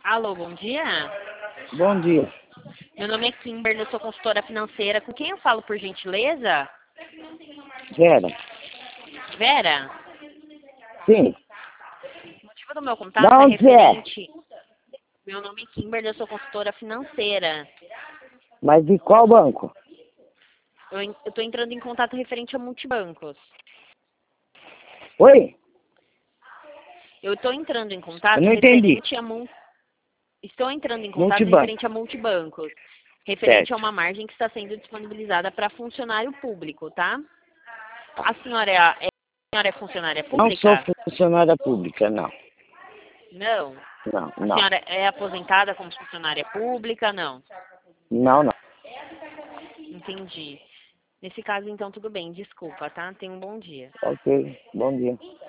Alô, bom dia. Bom dia. Meu nome é Kimberly, eu sou consultora financeira. Com quem eu falo, por gentileza? Vera? Vera? Sim. O motivo do meu Da contato é onde você é? referente... Meu nome é Kimberly, eu sou consultora financeira. Mas de qual banco? Eu estou entrando em contato referente a multibancos. Oi? Eu estou entrando em Eu contato não entendi. referente a... Estou entrando em contato Multibanco. referente a multibancos. Referente a Certo. uma margem que está sendo disponibilizada para funcionário público, tá? A senhora é funcionária Não sou pública? funcionária pública, não. Não. Não, A não. senhora é aposentada como funcionária pública? Não. Não, não. Entendi. Nesse caso, então, tudo bem. Desculpa, tá? Tenha um bom dia. Ok. Bom dia.